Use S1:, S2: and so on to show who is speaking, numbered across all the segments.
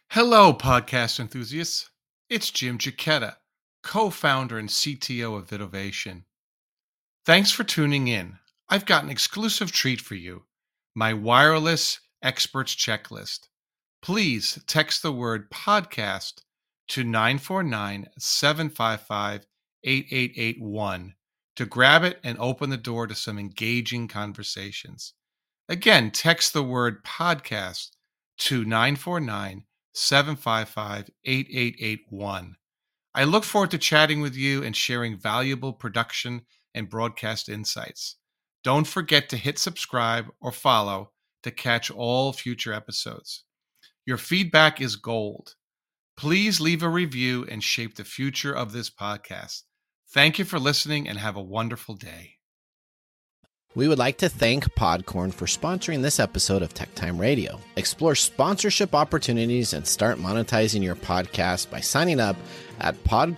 S1: Hello, podcast enthusiasts. It's Jim Giacchetta, co founder and CTO of Vidovation. Thanks for tuning in. I've got an exclusive treat for you my wireless experts checklist. Please text the word podcast to 949 755 8881 to grab it and open the door to some engaging conversations. Again, text the word podcast to 949 755 8881. I look forward to chatting with you and sharing valuable production and broadcast insights. Don't forget to hit subscribe or follow to catch all future episodes. Your feedback is gold. Please leave a review and shape the future of this podcast. Thank you for listening and have a wonderful day.
S2: We would like to thank Podcorn for sponsoring this episode of Tech Time Radio. Explore sponsorship opportunities and start monetizing your podcast by signing up at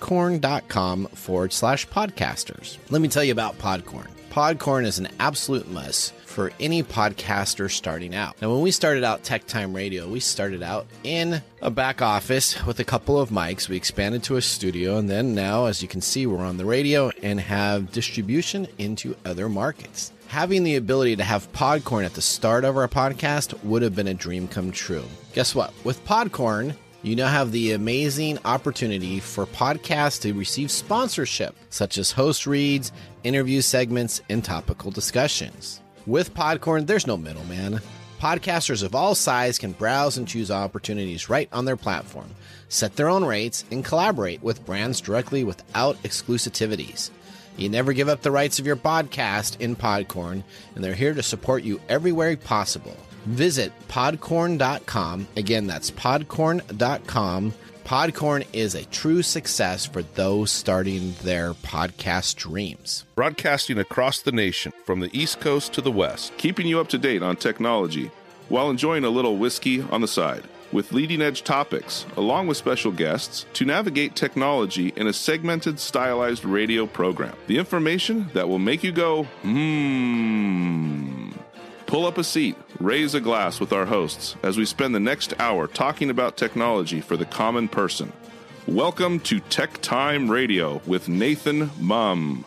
S2: podcorn.com/podcasters. Let me tell you about Podcorn. Podcorn is an absolute must for any podcaster starting out. Now, when we started out Tech Time Radio, we started out in a back office with a couple of mics. We expanded to a studio, and then now, as you can see, we're on the radio and have distribution into other markets. Having the ability to have Podcorn at the start of our podcast would have been a dream come true. Guess what? With Podcorn, you now have the amazing opportunity for podcasts to receive sponsorship, such as host reads, interview segments, and topical discussions. With Podcorn, there's no middleman. Podcasters of all sizes can browse and choose opportunities right on their platform, set their own rates, and collaborate with brands directly without exclusivities. You never give up the rights of your podcast in Podcorn, and they're here to support you everywhere possible. Visit podcorn.com. Again, that's podcorn.com. Podcorn is a true success for those starting their podcast dreams.
S3: Broadcasting across the nation from the East Coast to the West, keeping you up to date on technology while enjoying a little whiskey on the side. With leading-edge topics, along with special guests, to navigate technology in a segmented, stylized radio program. The information that will make you go, Pull up a seat, raise a glass with our hosts as we spend the next hour talking about technology for the common person. Welcome to Tech Time Radio with Nathan Mumm.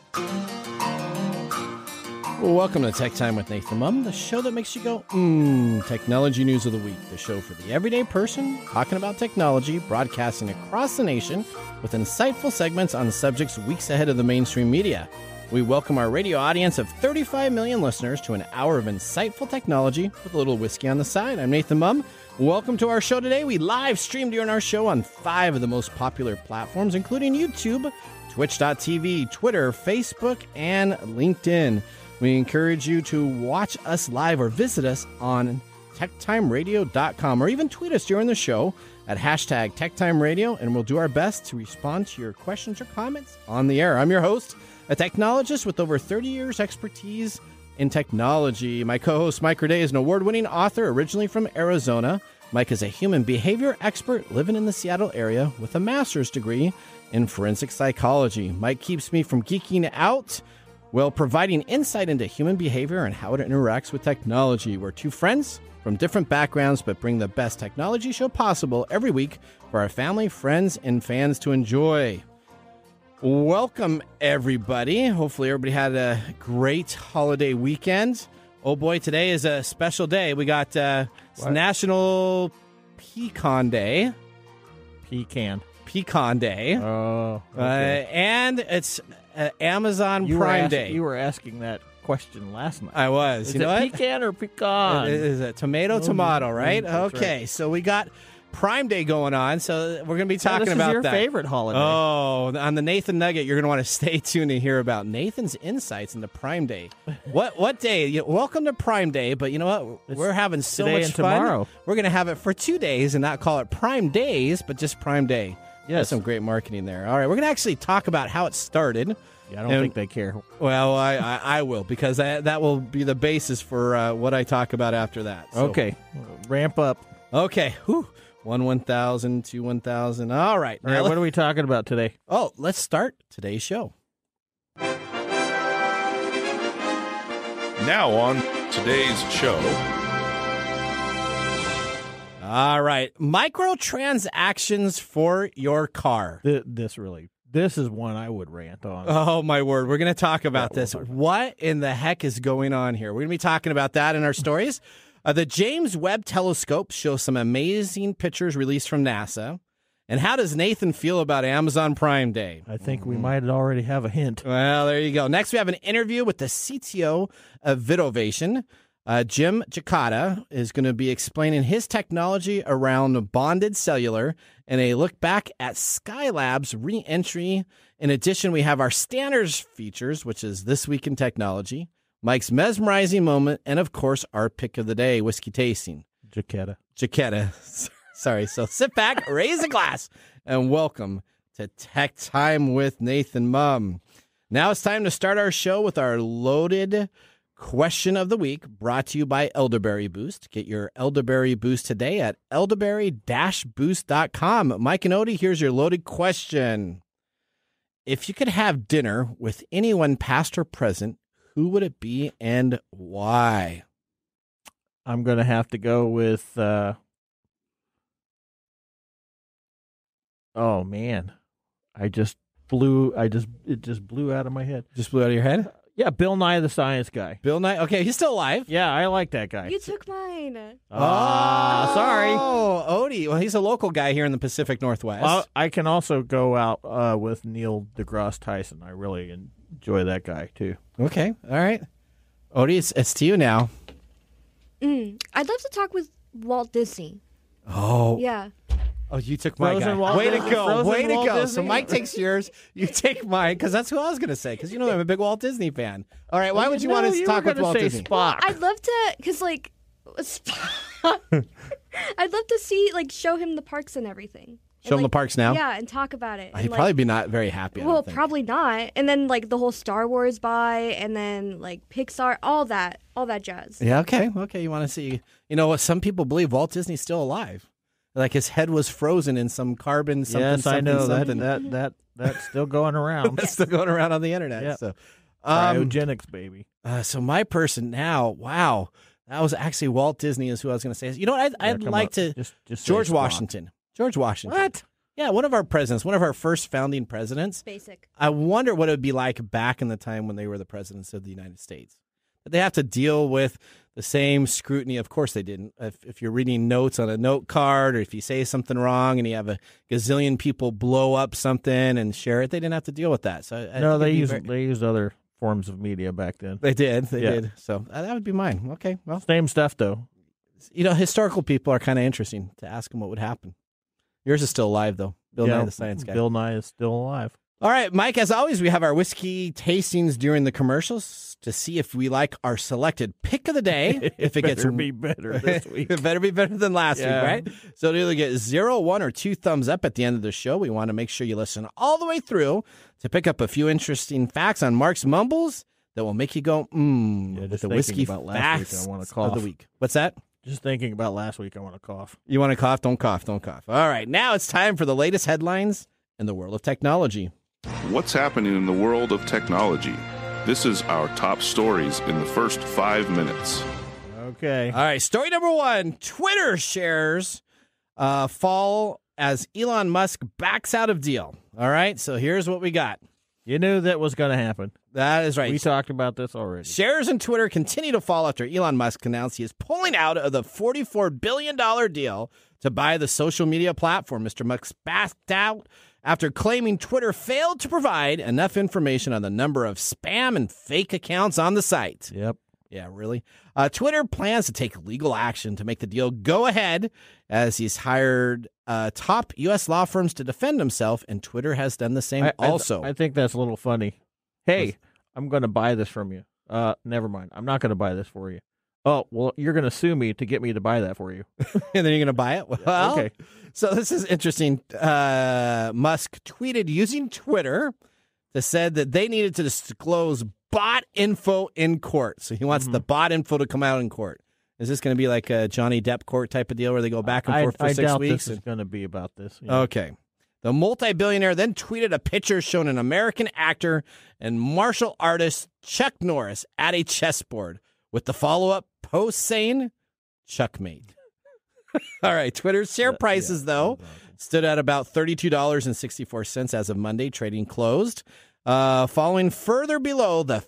S2: Welcome to Tech Time with Nathan Mumm, the show that makes you go, Technology News of the Week, the show for the everyday person talking about technology, broadcasting across the nation with insightful segments on subjects weeks ahead of the mainstream media. We welcome our radio audience of 35 million listeners to an hour of insightful technology with a little whiskey on the side. I'm Nathan Mumm. Welcome to our show today. We live stream during our show on 5 of the most popular platforms, including YouTube, Twitch.tv, Twitter, Facebook, and LinkedIn. We encourage you to watch us live or visit us on techtimeradio.com or even tweet us during the show at hashtag TechTimeRadio, and we'll do our best to respond to your questions or comments on the air. I'm your host, a technologist with over 30 years expertise in technology. My co-host, Mike Roday, is an award-winning author originally from Arizona. Mike is a human behavior expert living in the Seattle area with a master's degree in forensic psychology. Mike keeps me from geeking out while providing insight into human behavior and how it interacts with technology. We're two friends from different backgrounds, but bring the best technology show possible every week for our family, friends, and fans to enjoy. Welcome, everybody. Hopefully everybody had a great holiday weekend. Oh boy, today is a special day. We got it's National Pecan Day. Pecan Day.
S4: Oh, okay.
S2: And it's Amazon Prime Day.
S4: You were asking that question last night.
S2: I was.
S4: Is
S2: you know
S4: it
S2: what?
S4: pecan or pecan?
S2: It is a tomato, right?
S4: That's
S2: Okay,
S4: right.
S2: so we got Prime Day going on, so we're going to be talking about
S4: this is your
S2: that.
S4: favorite holiday.
S2: Oh, on the Nathan Nugget, you're going to want to stay tuned to hear about Nathan's insights into Prime Day. What day? Welcome to Prime Day, but you know what? We're having so
S4: today
S2: much
S4: and
S2: fun.
S4: tomorrow.
S2: We're going to have it for 2 days and not call it Prime Days, but just Prime Day.
S4: Yes.
S2: That's some great marketing there. All right, we're going to actually talk about how it started.
S4: Yeah, I don't think they care.
S2: Well, I will, because that will be the basis for what I talk about after that. So.
S4: Okay, ramp up.
S2: Okay, whew. 1,000, 2 1,000. All right.
S4: All right, what are we talking about today?
S2: Oh, let's start today's show.
S3: Now on today's show.
S2: All right. Microtransactions for your car.
S4: This is one I would rant on.
S2: Oh, my word. We're going to talk about this. What in the heck is going on here? We're going to be talking about that in our stories. The James Webb Telescope shows some amazing pictures released from NASA. And how does Nathan feel about Amazon Prime Day?
S4: I think we might already have a hint.
S2: Well, there you go. Next, we have an interview with the CTO of Vidovation. Jim Giacata is going to be explaining his technology around bonded cellular and a look back at Skylab's re-entry. In addition, we have our standards features, which is This Week in Technology, Mike's mesmerizing moment, and of course, our pick of the day, whiskey tasting. Giacata. Sorry. So sit back, raise a glass, and welcome to Tech Time with Nathan Mum. Now it's time to start our show with our loaded question of the week, brought to you by Elderberry Boost. Get your Elderberry Boost today at elderberry-boost.com. Mike and Odie, here's your loaded question. If you could have dinner with anyone past or present, who would it be and why?
S4: I'm going to have to go with... Oh man, it just blew out of my head.
S2: Just blew out of your head?
S4: Yeah, Bill Nye the Science Guy.
S2: Bill Nye. Okay, he's still alive.
S4: Yeah, I like that guy.
S5: You took mine.
S4: Sorry.
S2: Oh, Odie. Well, he's a local guy here in the Pacific Northwest.
S4: I can also go out with Neil deGrasse Tyson. I really enjoy that guy too.
S2: Okay, all right. Odie, it's to you now.
S5: I'd love to talk with Walt Disney.
S2: Oh.
S5: Yeah.
S2: Oh, you took my
S4: Frozen
S2: guy.
S4: Walt
S2: Way to
S4: Disney?
S2: go.
S4: Frozen
S2: Way to
S4: Walt
S2: go.
S4: Disney?
S2: So Mike takes yours. You take mine, because that's who I was going to say, because you know I'm a big Walt Disney fan. All right, why would you want us to talk with Walt Disney?
S4: Spock.
S5: I'd love to, because, like, I'd love to see, like, show him the parks and everything.
S2: Show him the parks now?
S5: Yeah, and talk about it.
S2: He'd
S5: And,
S2: probably be not very happy.
S5: Well, probably not. And then, like, the whole Star Wars buy, and then, like, Pixar, all that jazz.
S2: Yeah, okay. You want to see, you know what? Some people believe Walt Disney's still alive. Like his head was frozen in some carbon something.
S4: Yes, I know
S2: something.
S4: that's still going around.
S2: That's still going around on the internet.
S4: Yep.
S2: So,
S4: Cryogenics, baby.
S2: So my person now, wow, that was actually Walt Disney is who I was going to say. You know what? I'd like to
S4: just
S2: George
S4: say Spock.
S2: Washington. George Washington.
S4: What?
S2: Yeah, one of our presidents, one of our first founding presidents.
S5: Basic.
S2: I wonder what it would be like back in the time when they were the presidents of the United States. But they have to deal with the same scrutiny. Of course they didn't. If you're reading notes on a note card, or if you say something wrong and you have a gazillion people blow up something and share it, they didn't have to deal with that. So
S4: No, they used other forms of media back then.
S2: They did. They
S4: Yeah.
S2: did. So that would be mine. Okay, well,
S4: Same stuff, though.
S2: you know, historical people are kind of interesting to ask them what would happen. Yours is still alive, though. Bill Nye the Science Guy.
S4: Bill Nye is still alive.
S2: All right, Mike, as always, we have our whiskey tastings during the commercials to see if we like our selected pick of the day. If it gets
S4: be better this week.
S2: It better be better than last week, right? So to either get 0, 1, or 2 thumbs up at the end of the show, we want to make sure you listen all the way through to pick up a few interesting facts on Mark's Mumbles that will make you go, with
S4: just
S2: the
S4: thinking
S2: whiskey
S4: about last week,
S2: facts
S4: I wanna
S2: of
S4: cough.
S2: the week. What's that?
S4: Just thinking about last week, I want to cough.
S2: You want to cough? Don't cough. Don't cough. All right, now it's time for the latest headlines in the world of technology.
S3: What's happening in the world of technology? This is our top stories in the first 5 minutes.
S4: Okay.
S2: All right, story number 1. Twitter shares fall as Elon Musk backs out of deal. All right, so here's what we got.
S4: You knew that was going to happen.
S2: That is right.
S4: We talked about this already.
S2: Shares in Twitter continue to fall after Elon Musk announced he is pulling out of the $44 billion deal to buy the social media platform. Mr. Musk backed out after claiming Twitter failed to provide enough information on the number of spam and fake accounts on the site.
S4: Yep.
S2: Yeah, really? Twitter plans to take legal action to make the deal go ahead, as he's hired top U.S. law firms to defend himself, and Twitter has done the same also.
S4: I think that's a little funny. Hey, I'm going to buy this from you. Never mind. I'm not going to buy this for you. Oh, well, you're going to sue me to get me to buy that for you.
S2: And then you're going to buy it? Well,
S4: okay.
S2: So this is interesting. Musk tweeted using Twitter that said that they needed to disclose bot info in court. So he wants the bot info to come out in court. Is this going to be like a Johnny Depp court type of deal where they go back and forth for 6 weeks?
S4: I doubt this is going to be about this. Yeah.
S2: Okay. The multi-billionaire then tweeted a picture showing an American actor and martial artist Chuck Norris at a chessboard with the follow-up post saying, "Chuckmate." All right. Twitter's share prices, though, stood at about $32.64 as of Monday. Trading closed, falling further below the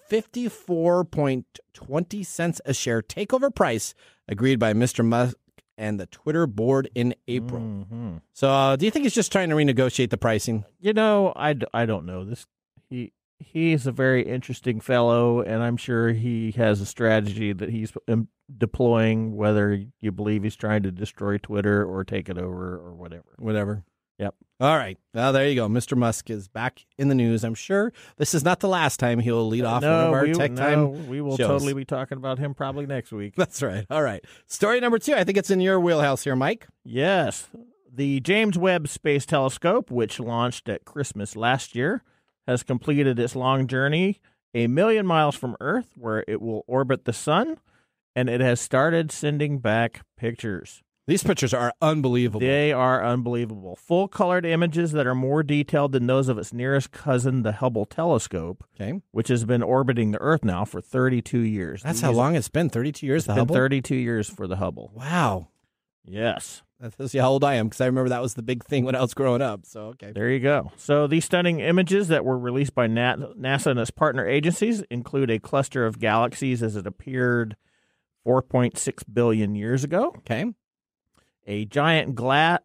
S2: 54.20 cents a share takeover price agreed by Mr. Musk and the Twitter board in April.
S4: Mm-hmm.
S2: So do you think he's just trying to renegotiate the pricing?
S4: You know, I don't know. He's a very interesting fellow, and I'm sure he has a strategy that he's deploying, whether you believe he's trying to destroy Twitter or take it over or whatever.
S2: Whatever.
S4: Yep.
S2: All right. Well, there you go. Mr. Musk is back in the news. I'm sure this is not the last time he will lead off one of our Tech Time
S4: we will
S2: shows.
S4: totally be talking about him probably next week.
S2: That's right. All right. Story number 2. I think it's in your wheelhouse here, Mike.
S4: Yes. The James Webb Space Telescope, which launched at Christmas last year, has completed its long journey 1 million miles from Earth, where it will orbit the sun, and it has started sending back pictures.
S2: These pictures are unbelievable.
S4: They are unbelievable. Full-colored images that are more detailed than those of its nearest cousin, the Hubble telescope,
S2: Okay.
S4: which has been orbiting the Earth now for 32 years.
S2: That's how long it's been. 32 years, the
S4: It's been
S2: Hubble?
S4: 32 years for the Hubble.
S2: Wow.
S4: Yes.
S2: That tells you how old I am, because I remember that was the big thing when I was growing up. So, okay.
S4: There you go. So these stunning images that were released by NASA and its partner agencies include a cluster of galaxies as it appeared 4.6 billion years ago,
S2: Okay.
S4: a giant gas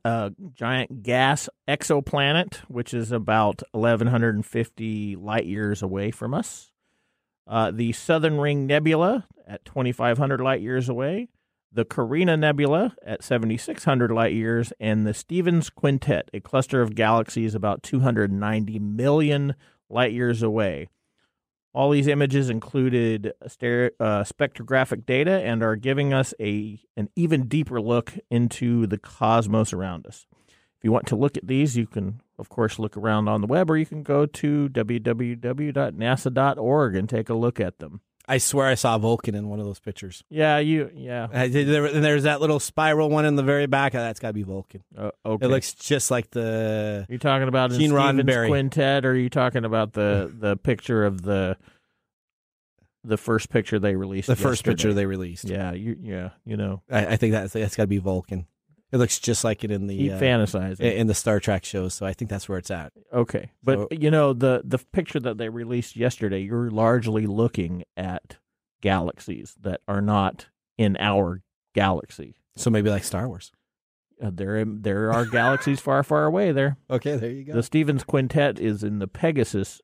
S4: exoplanet, which is about 1,150 light years away from us, the Southern Ring Nebula at 2,500 light years away, the Carina Nebula at 7,600 light years, and the Stevens Quintet, a cluster of galaxies about 290 million light years away. All these images included spectrographic data and are giving us an even deeper look into the cosmos around us. If you want to look at these, you can, of course, look around on the web, or you can go to www.nasa.org and take a look at them.
S2: I swear I saw Vulcan in one of those pictures.
S4: Yeah.
S2: And there's that little spiral one in the very back. That's got to be Vulcan.
S4: Okay.
S2: It looks just like the...
S4: You're talking about
S2: Gene
S4: Stevens
S2: Roddenberry.
S4: Quintet, or are you talking about the picture of the first picture they released?
S2: The first
S4: yesterday?
S2: picture they released.
S4: Yeah, you know,
S2: I think that's got to be Vulcan. It looks just like it in the
S4: keep fantasizing.
S2: in the Star Trek shows, so I think that's where it's at.
S4: Okay, but
S2: So-
S4: you know the picture that they released yesterday, you're largely looking at galaxies that are not in our galaxy.
S2: So maybe like Star Wars.
S4: There are galaxies far, far away there.
S2: Okay, there you go.
S4: The Stevens Quintet is in the Pegasus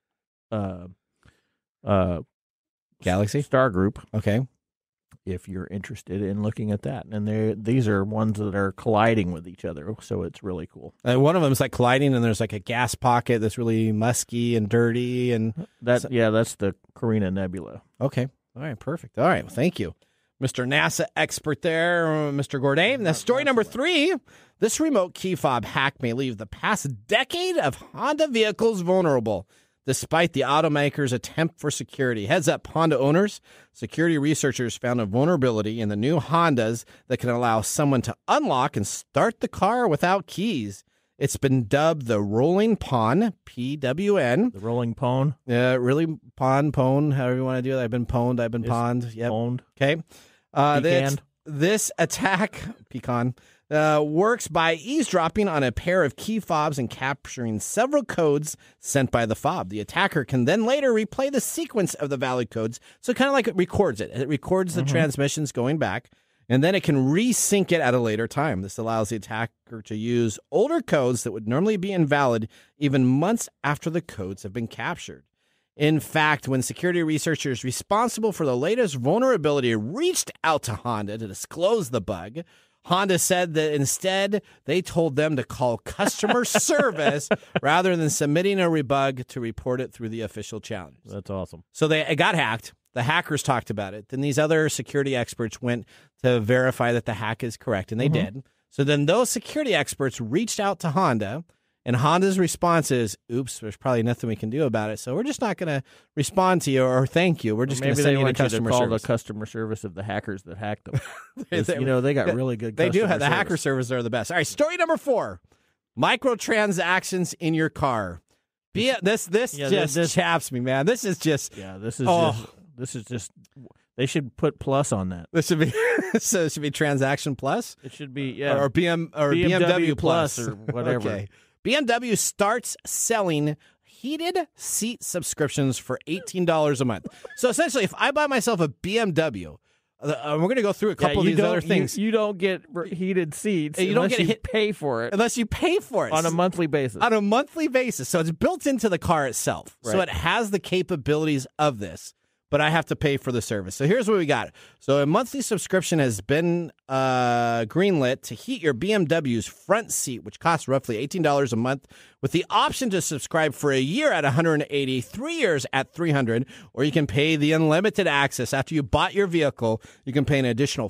S2: Galaxy?
S4: star group,
S2: Okay.
S4: if you're interested in looking at that. And these are ones that are colliding with each other, so it's really cool.
S2: One of them is like colliding, and there's like a gas pocket that's really musky and dirty. And
S4: That's the Carina Nebula.
S2: okay, all right, perfect. All right, well, thank you, Mr. NASA expert there, Mr. Gourdain. Now, story number 3: this remote key fob hack may leave the past decade of Honda vehicles vulnerable, despite the automaker's attempt for security. Heads up, Honda owners. Security researchers found a vulnerability in the new Hondas that can allow someone to unlock and start the car without keys. It's been dubbed the Rolling Pawn, PWN.
S4: The Rolling Pone.
S2: Really, pwn, however you want to do it. I've been pawned, I've been pawned. Yep.
S4: Pwned.
S2: Okay. This attack, pecan, works by eavesdropping on a pair of key fobs and capturing several codes sent by the fob. The attacker can then later replay the sequence of the valid codes. So kind of like it records it. It records the transmissions going back, and then it can resync it at a later time. This allows the attacker to use older codes that would normally be invalid even months after the codes have been captured. In fact, when security researchers responsible for the latest vulnerability reached out to Honda to disclose the bug, Honda said that instead they told them to call customer service rather than submitting a rebug to report it through the official channels.
S4: That's awesome.
S2: So it got hacked. The hackers talked about it. Then these other security experts went to verify that the hack is correct, and they did. So then those security experts reached out to Honda, and Honda's response is, oops, there's probably nothing we can do about it, so we're just not going to respond to you or thank you. We're just going to send you to customer
S4: call
S2: service.
S4: the customer service of the hackers that hacked them.
S2: They
S4: they got really good
S2: They do
S4: customer
S2: have the
S4: service.
S2: hacker service are the best. All right, story number 4: microtransactions in your car. This
S4: Yeah,
S2: just
S4: this-
S2: chaps me, man. This is just
S4: Yeah, this is
S2: Oh.
S4: just They should put plus on that.
S2: This should be so. It should be transaction plus.
S4: It should be yeah,
S2: or BMW plus
S4: or whatever.
S2: Okay. BMW starts selling heated seat subscriptions for $18 a month. So essentially, if I buy myself a BMW, we're going to go through a couple of these other things.
S4: You don't get heated seats
S2: You don't
S4: unless
S2: get
S4: you pay for it
S2: unless you pay for it
S4: on a monthly basis.
S2: On a monthly basis. So it's built into the car itself.
S4: Right.
S2: So it has the capabilities of this, but I have to pay for the service. So here's what we got. So a monthly subscription has been greenlit to heat your BMW's front seat, which costs roughly $18 a month, with the option to subscribe for a year at $180, 3 years at $300, or you can pay the unlimited access. After you bought your vehicle, you can pay an additional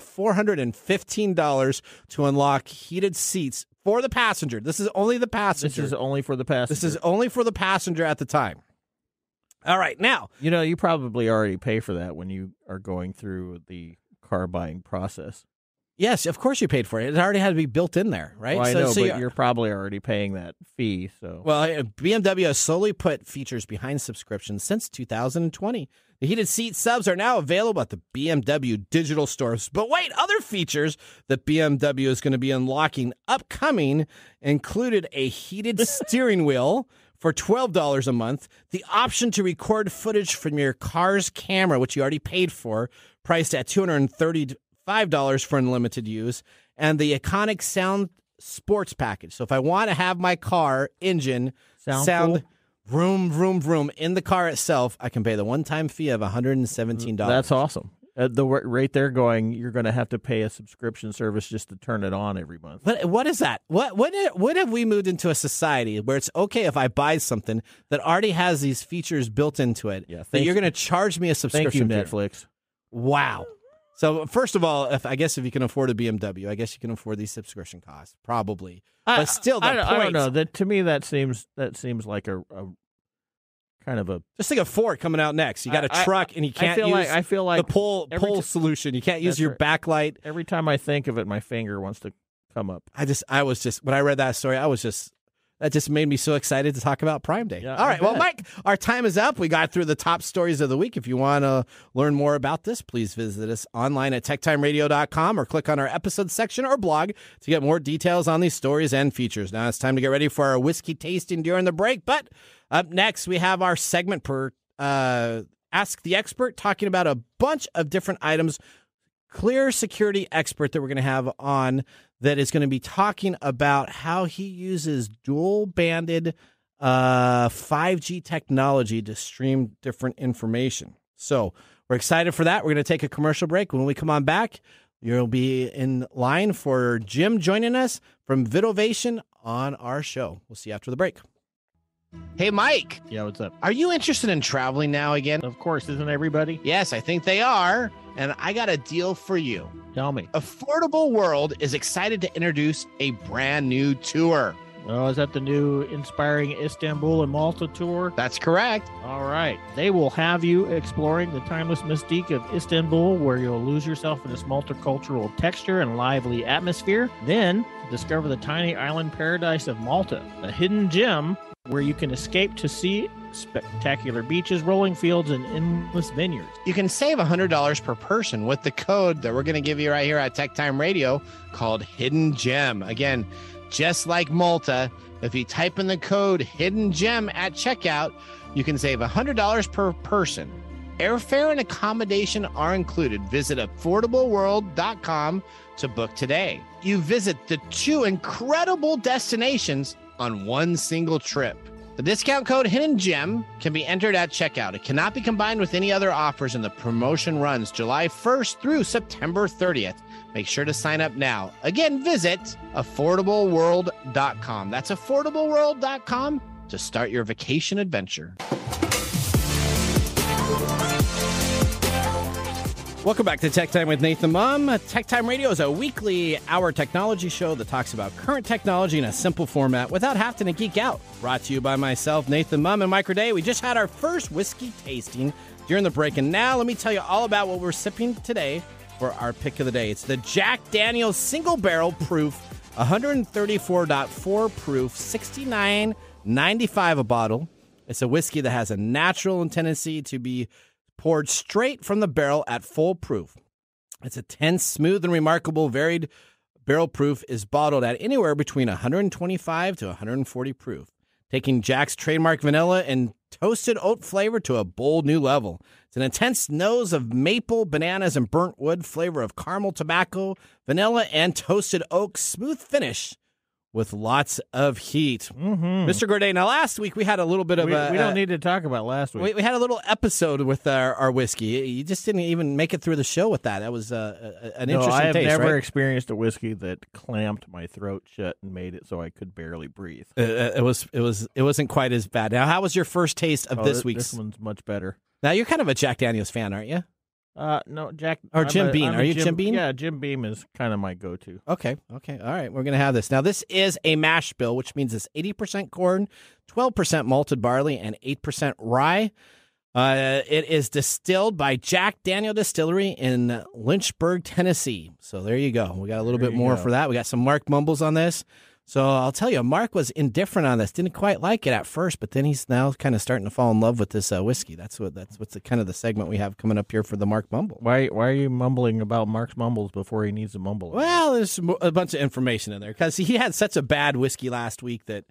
S2: $415 to unlock heated seats for the passenger. This is only the passenger.
S4: This is only for the passenger.
S2: This is only for the passenger at the time. All right, now.
S4: You probably already pay for that when you are going through the car buying process.
S2: Yes, of course you paid for it. It already had to be built in there, right?
S4: Well, I know, but you're probably already paying that fee. So,
S2: well, BMW has slowly put features behind subscriptions since 2020. The heated seat subs are now available at the BMW digital stores. But wait, other features that BMW is going to be unlocking upcoming included a heated steering wheel for $12 a month, the option to record footage from your car's camera, which you already paid for, priced at $235 for unlimited use, and the iconic sound sports package. So if I want to have my car engine sound vroom, vroom, vroom in the car itself, I can pay the one-time fee of $117.
S4: That's awesome. The rate they're going, you're going to have to pay a subscription service just to turn it on every month.
S2: But what is that? What have we moved into a society where it's okay if I buy something that already has these features built into it, that you're going to charge me a subscription
S4: fee? Thank you, Netflix.
S2: Wow. So first of all, I guess if you can afford a BMW, I guess you can afford these subscription costs, probably. But still,
S4: I don't know. To me, that seems like a kind of a
S2: just think of Ford coming out next. You got a truck, and you can't
S4: I feel like
S2: the pole solution. You can't use your backlight.
S4: Every time I think of it, my finger wants to come up.
S2: I was just when I read that story, that just made me so excited to talk about Prime Day.
S4: Yeah,
S2: all right, well, Mike, our time is up. We got through the top stories of the week. If you want to learn more about this, please visit us online at techtimeradio.com or click on our episode section or blog to get more details on these stories and features. Now it's time to get ready for our whiskey tasting during the break, but up next, we have our segment per Ask the Expert, talking about a bunch of different items. Clear security expert that we're going to have on that is going to be talking about how he uses dual-banded 5G technology to stream different information. So we're excited for that. We're going to take a commercial break. When we come on back, you'll be in line for Jim joining us from Vidovation on our show. We'll see you after the break. Hey, Mike.
S4: Yeah, what's up?
S2: Are you interested in traveling now again?
S4: Of course, isn't everybody?
S2: Yes, I think they are. And I got a deal for you.
S4: Tell me.
S2: Affordable World is excited to introduce a brand new tour.
S4: Oh, is that the new Inspiring Istanbul and Malta tour?
S2: That's correct.
S4: All right. They will have you exploring the timeless mystique of Istanbul, where you'll lose yourself in its multicultural texture and lively atmosphere. Then discover the tiny island paradise of Malta, a hidden gem where you can escape to see spectacular beaches, rolling fields, and endless vineyards.
S2: You can save $100 per person with the code that we're going to give you right here at Tech Time Radio called Hidden Gem. Again, just like Malta, if you type in the code Hidden Gem at checkout, you can save $100 per person. Airfare and accommodation are included. Visit affordableworld.com to book today. You visit the two incredible destinations on one single trip. The discount code Hidden Gem can be entered at checkout. It cannot be combined with any other offers, and the promotion runs July 1st through September 30th. Make sure to sign up now. Again, visit affordableworld.com. That's affordableworld.com to start your vacation adventure. Welcome back to Tech Time with Nathan Mum. Tech Time Radio is a weekly hour technology show that talks about current technology in a simple format without having to geek out. Brought to you by myself, Nathan Mum, and Mike Day. We just had our first whiskey tasting during the break, and now let me tell you all about what we're sipping today for our pick of the day. It's the Jack Daniel's Single Barrel Proof, 134.4 proof, $69.95 a bottle. It's a whiskey that has a natural tendency to be poured straight from the barrel at full proof. Its intense, smooth, and remarkable varied barrel proof is bottled at anywhere between 125 to 140 proof, taking Jack's trademark vanilla and toasted oat flavor to a bold new level. It's an intense nose of maple, bananas, and burnt wood, flavor of caramel, tobacco, vanilla, and toasted oak, smooth finish with lots of heat. Mr. Gourdet, now last week we had a little bit of
S4: we don't need to talk about last week.
S2: We had a little episode with our whiskey. You just didn't even make it through the show with that. That was an interesting
S4: I have
S2: taste,
S4: never
S2: right?
S4: experienced a whiskey that clamped my throat shut and made it so I could barely breathe.
S2: It wasn't quite as bad. Now, how was your first taste of this week's?
S4: This one's much better.
S2: Now, you're kind of a Jack Daniels fan, aren't you?
S4: No, Jack.
S2: Or Jim Beam. Are you Jim Beam?
S4: Yeah, Jim Beam is kind of my go-to.
S2: Okay. All right. We're going to have this. Now, this is a mash bill, which means it's 80% corn, 12% malted barley, and 8% rye. It is distilled by Jack Daniel Distillery in Lynchburg, Tennessee. So there you go. We got a little bit more for that. We got some Mark mumbles on this. So I'll tell you, Mark was indifferent on this. Didn't quite like it at first, but then he's now kind of starting to fall in love with this whiskey. That's what's the kind of the segment we have coming up here for the Mark Mumble.
S4: Why are you mumbling about Mark's mumbles before he needs to mumble?
S2: Well, there's a bunch of information in there because he had such a bad whiskey last week that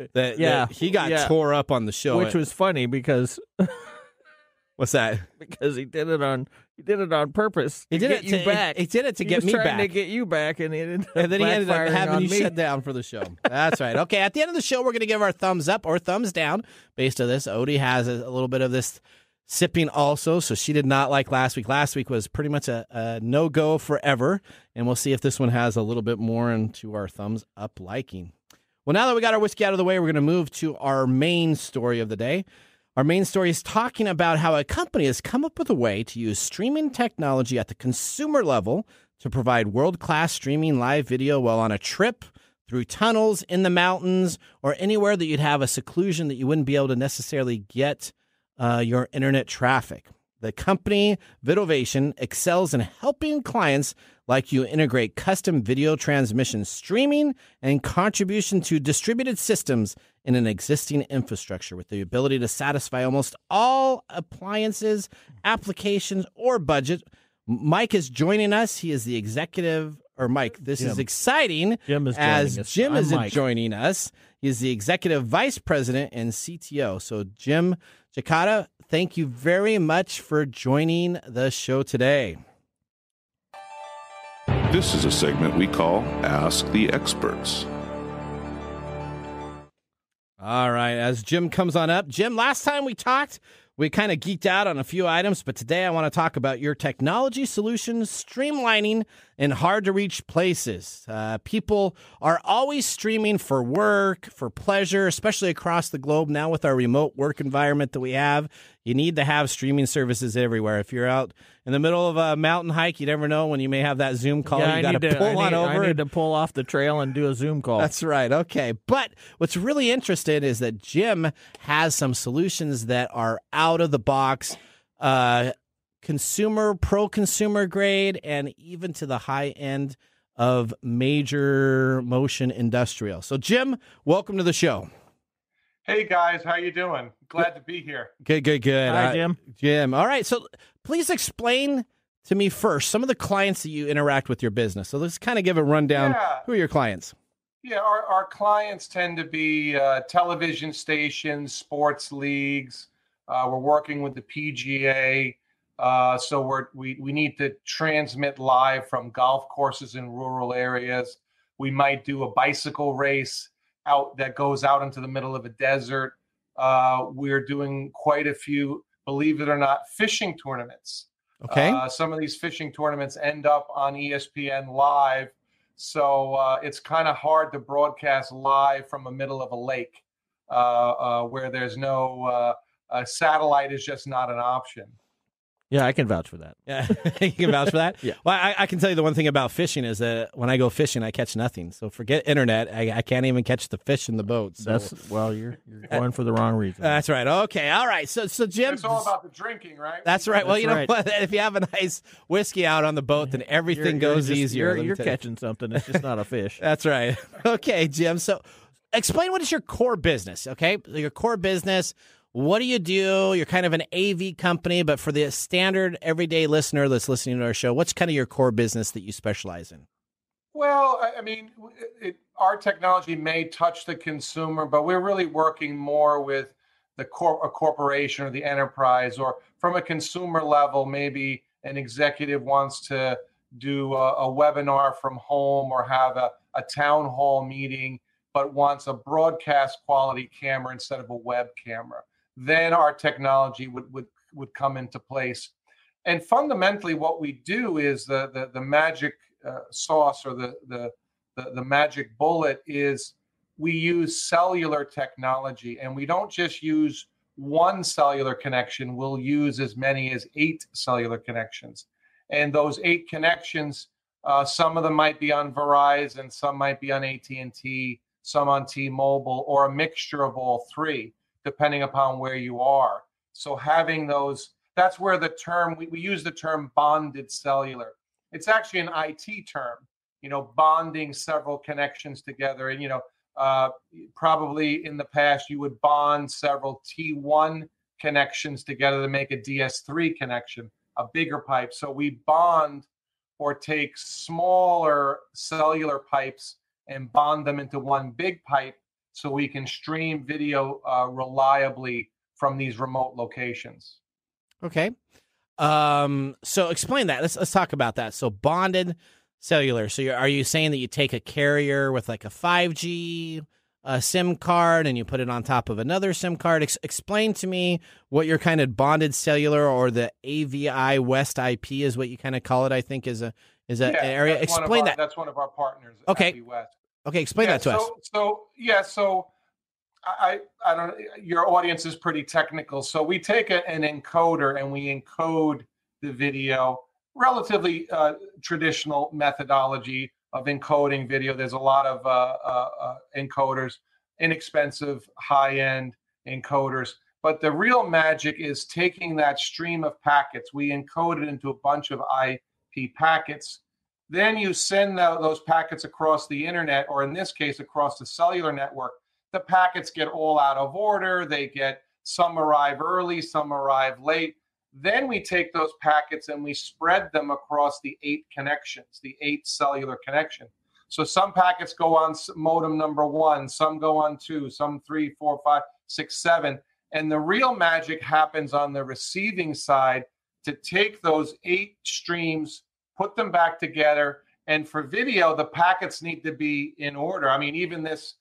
S2: he got tore up on the show,
S4: which was funny because
S2: what's that?
S4: Because he did it on purpose.
S2: He did it to get you back. He did it to get me back.
S4: Trying to get you back, and then
S2: he ended up having you shut down for the show. That's right. Okay, at the end of the show, we're going to give our thumbs up or thumbs down based on this. Odie has a little bit of this sipping also, so she did not like last week. Last week was pretty much a no-go forever, and we'll see if this one has a little bit more into our thumbs up liking. Well, now that we got our whiskey out of the way, we're going to move to our main story of the day. Our main story is talking about how a company has come up with a way to use streaming technology at the consumer level to provide world-class streaming live video while on a trip, through tunnels, in the mountains, or anywhere that you'd have a seclusion that you wouldn't be able to necessarily get your internet traffic. The company, Vidovation, excels in helping clients like you integrate custom video transmission streaming and contribution to distributed systems in an existing infrastructure with the ability to satisfy almost all appliances, applications, or budget. Mike is joining us. He is the executive, or Mike, this is exciting.
S4: Jim is
S2: as
S4: joining us.
S2: Jim
S4: I'm
S2: is
S4: Mike.
S2: joining us. He is the executive vice president and CTO. So Jim Giacata, thank you very much for joining the show today.
S3: This is a segment we call Ask the Experts.
S2: All right, as Jim comes on up. Jim, last time we talked, we kind of geeked out on a few items, but today I want to talk about your technology solutions, streamlining in hard-to-reach places. People are always streaming for work, for pleasure, especially across the globe. Now with our remote work environment that we have, you need to have streaming services everywhere. If you're out in the middle of a mountain hike, you never know when you may have that Zoom call. You got to pull on over.
S4: I need to pull off the trail and do a Zoom call.
S2: That's right. Okay. But what's really interesting is that Jim has some solutions that are out of the box, consumer, pro-consumer grade, and even to the high end of major motion industrial. So, Jim, welcome to the show.
S1: Hey guys, how you doing? Glad to be here.
S2: Good.
S4: Hi, Jim.
S2: Jim. All right. So please explain to me first some of the clients that you interact with your business. So let's kind of give a rundown.
S1: Yeah.
S2: Who are your clients?
S1: Yeah, our clients tend to be television stations, sports leagues. We're working with the PGA. So we need to transmit live from golf courses in rural areas. We might do a bicycle race that goes out into the middle of a desert. We're doing quite a few, believe it or not, fishing tournaments.
S2: Okay.
S1: Some of these fishing tournaments end up on ESPN Live. So it's kind of hard to broadcast live from the middle of a lake where there's no satellite is just not an option.
S4: Yeah, I can vouch for that.
S2: Yeah, you can vouch for that?
S4: Yeah.
S2: Well, I can tell you the one thing about fishing is that when I go fishing, I catch nothing. So forget internet. I can't even catch the fish in the boat. So.
S4: You're going for the wrong reason.
S2: That's right. Okay. All right. So Jim.
S1: It's all about the drinking, right?
S2: That's right. Well,
S4: That's
S2: you know
S4: right.
S2: what? If you have a nice whiskey out on the boat, then everything goes easier.
S4: You're catching something. It's just not a fish.
S2: That's right. Okay, Jim. So explain what is your core business, okay? Your core business. What do you do? You're kind of an AV company, but for the standard everyday listener that's listening to our show, what's kind of your core business that you specialize in?
S1: Well, I mean, our technology may touch the consumer, but we're really working more with a corporation or the enterprise, or from a consumer level, maybe an executive wants to do a webinar from home or have a town hall meeting, but wants a broadcast quality camera instead of a web camera. Then our technology would come into place. And fundamentally, what we do is the magic sauce, or the magic bullet is we use cellular technology, and we don't just use one cellular connection. We'll use as many as 8 cellular connections. And those 8 connections, some of them might be on Verizon, some might be on AT&T, some on T-Mobile, or a mixture of all 3, depending upon where you are. So having those, that's where the term, we use the term bonded cellular. It's actually an IT term, bonding several connections together. And, probably in the past, you would bond several T1 connections together to make a DS3 connection, a bigger pipe. So we bond or take smaller cellular pipes and bond them into one big pipe so we can stream video reliably from these remote locations.
S2: Okay. So explain that. Let's talk about that. So bonded cellular. So are you saying that you take a carrier with like a 5G SIM card and you put it on top of another SIM card? Explain to me what your kind of bonded cellular, or the AVI West IP is what you kind of call it, I think is an area. Explain that.
S1: That's one of our partners.
S2: Okay.
S1: AV West.
S2: Okay. Explain that to us.
S1: So I don't. Your audience is pretty technical, so we take an encoder and we encode the video. Relatively traditional methodology of encoding video. There's a lot of encoders, inexpensive, high-end encoders. But the real magic is taking that stream of packets. We encode it into a bunch of IP packets. Then you send those packets across the internet, or in this case, across the cellular network. The packets get all out of order. Some arrive early, some arrive late. Then we take those packets and we spread them across the 8 connections, the 8 cellular connection. So some packets go on modem number 1, some go on 2, some 3, 4, 5, 6, 7. And the real magic happens on the receiving side to take those 8 streams, put them back together. And for video, the packets need to be in order. I mean, even this,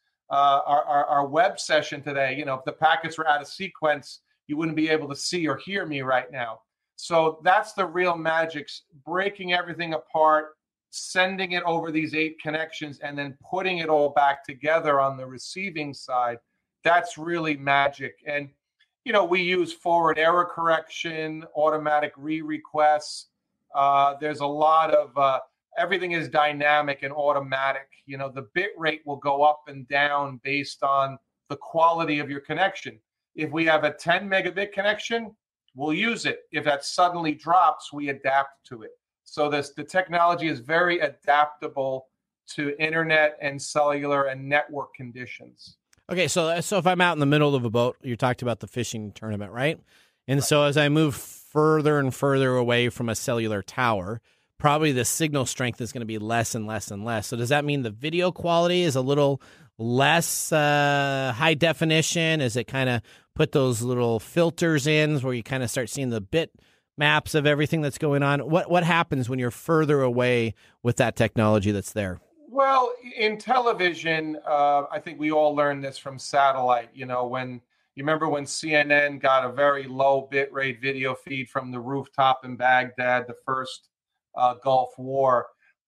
S1: our web session today, if the packets were out of sequence, you wouldn't be able to see or hear me right now. So that's the real magic, breaking everything apart, sending it over these 8 connections, and then putting it all back together on the receiving side. That's really magic. And, we use forward error correction, automatic re-requests. There's a lot of, everything is dynamic and automatic. The bit rate will go up and down based on the quality of your connection. If we have a 10 megabit connection, we'll use it. If that suddenly drops, we adapt to it. So the technology is very adaptable to internet and cellular and network conditions.
S2: Okay, so if I'm out in the middle of a boat, you talked about the fishing tournament, right? And right. So as I move further and further away from a cellular tower, probably the signal strength is going to be less and less and less. So does that mean the video quality is a little less high definition? Is it kind of put those little filters in where you kind of start seeing the bit maps of everything that's going on? What happens when you're further away with that technology that's there?
S1: Well, in television, I think we all learned this from satellite. When you remember when CNN got a very low bit rate video feed from the rooftop in Baghdad, the first Gulf War,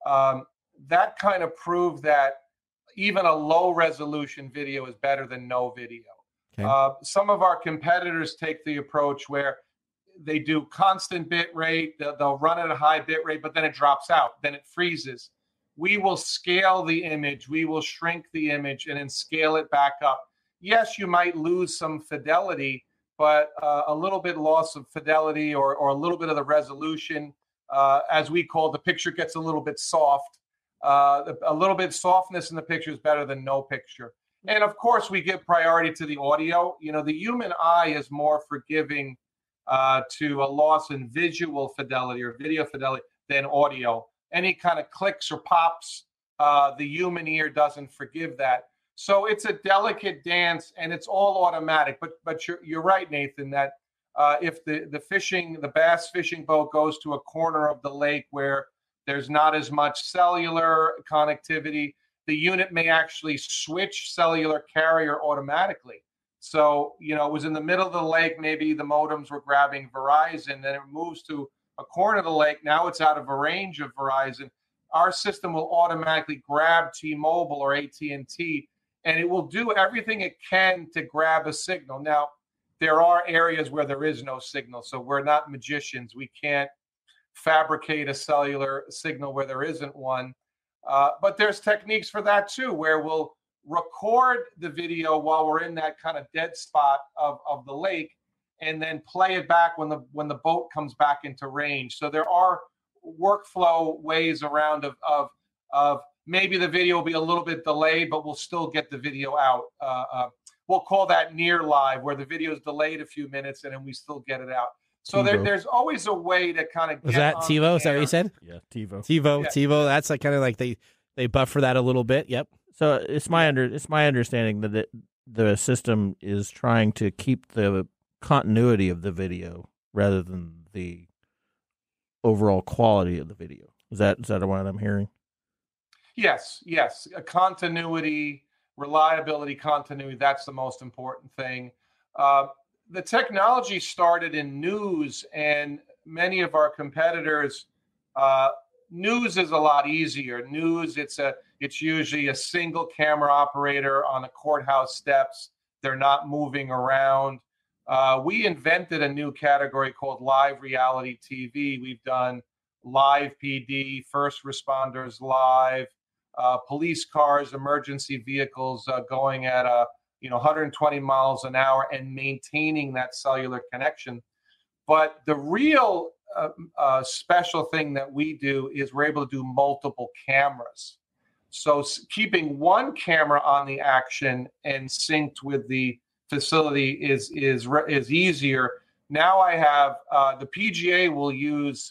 S1: that kind of proved that even a low resolution video is better than no video. Okay. Some of our competitors take the approach where they do constant bit rate. They'll run at a high bit rate, but then it drops out. Then it freezes. We will scale the image. We will shrink the image and then scale it back up. Yes, you might lose some fidelity, but a little bit loss of fidelity or a little bit of the resolution, as we call it, the picture gets a little bit soft. A little bit softness in the picture is better than no picture. And of course, we give priority to the audio. The human eye is more forgiving to a loss in visual fidelity or video fidelity than audio. Any kind of clicks or pops, the human ear doesn't forgive that. So it's a delicate dance, and it's all automatic. But you're right, Nathan, that if the bass fishing boat goes to a corner of the lake where there's not as much cellular connectivity, the unit may actually switch cellular carrier automatically. So, it was in the middle of the lake. Maybe the modems were grabbing Verizon, then it moves to a corner of the lake. Now it's out of a range of Verizon. Our system will automatically grab T-Mobile or AT&T, and it will do everything it can to grab a signal. Now, there are areas where there is no signal, so we're not magicians. We can't fabricate a cellular signal where there isn't one. But there's techniques for that too, where we'll record the video while we're in that kind of dead spot of the lake, and then play it back when the boat comes back into range. So there are workflow ways around of maybe the video will be a little bit delayed, but we'll still get the video out. We'll call that near live, where the video is delayed a few minutes and then we still get it out. So there's always a way to kind of get.
S2: Was that TiVo? Is that what you said?
S4: Yeah, TiVo.
S2: Yeah. TiVo. That's like kind of like they buffer that a little bit. Yep.
S4: So it's my understanding that the system is trying to keep the continuity of the video rather than the overall quality of the video. Is that what I'm hearing?
S1: Yes. A continuity, reliability, continuity. That's the most important thing. The technology started in news, and many of our competitors, news is a lot easier. News, it's usually a single camera operator on a courthouse steps. They're not moving around. We invented a new category called live reality TV. We've done live PD, first responders live, police cars, emergency vehicles going at 120 miles an hour and maintaining that cellular connection. But the real special thing that we do is we're able to do multiple cameras. So keeping one camera on the action and synced with the facility is easier. Now I have the PGA will use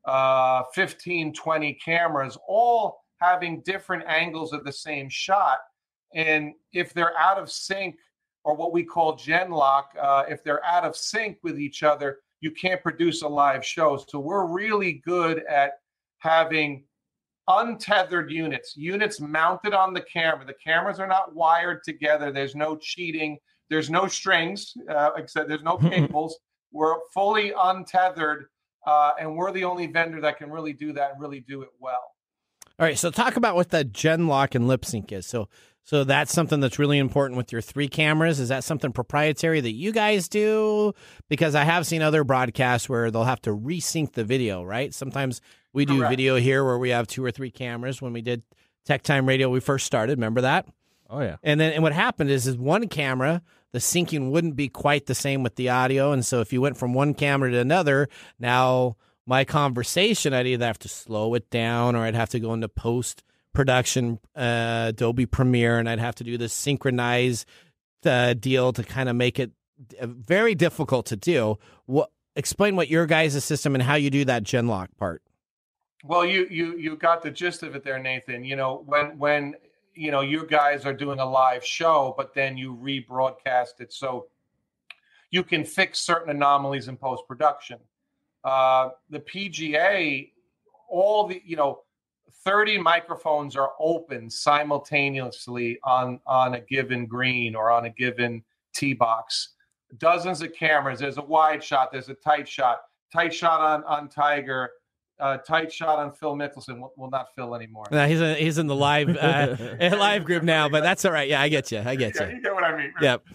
S1: 15, 20 cameras, all having different angles of the same shot. And if they're out of sync, or what we call gen lock, if they're out of sync with each other, you can't produce a live show. So we're really good at having untethered units mounted on the camera. The cameras are not wired together. There's no cheating. There's no strings, except there's no cables. We're fully untethered, and we're the only vendor that can really do that and really do it well.
S2: All right, so talk about what the gen lock and lip sync is. So that's something that's really important with your 3 cameras. Is that something proprietary that you guys do? Because I have seen other broadcasts where they'll have to resync the video, right? Sometimes we do video here where we have 2 or 3 cameras. When we did Tech Time Radio, we first started. Remember that?
S4: Oh, yeah.
S2: And what happened is one camera, the syncing wouldn't be quite the same with the audio. And so if you went from one camera to another, now my conversation, I'd either have to slow it down or I'd have to go into post-production Adobe Premiere, and I'd have to do this synchronize deal to kind of make it very difficult to do. Explain what your guys' system and how you do that gen lock part.
S1: Well, you got the gist of it there, Nathan. When you guys are doing a live show, but then you rebroadcast it so you can fix certain anomalies in post-production. The PGA, all the 30 microphones are open simultaneously on a given green or on a given tee box. Dozens of cameras. There's a wide shot. There's a tight shot on Tiger. Tight shot on Phil Mickelson. Well, not Phil anymore.
S2: No, he's in the live live group now, but that's all right. Yeah, I get you.
S1: Yeah, you get what I mean. Right?
S2: Yep.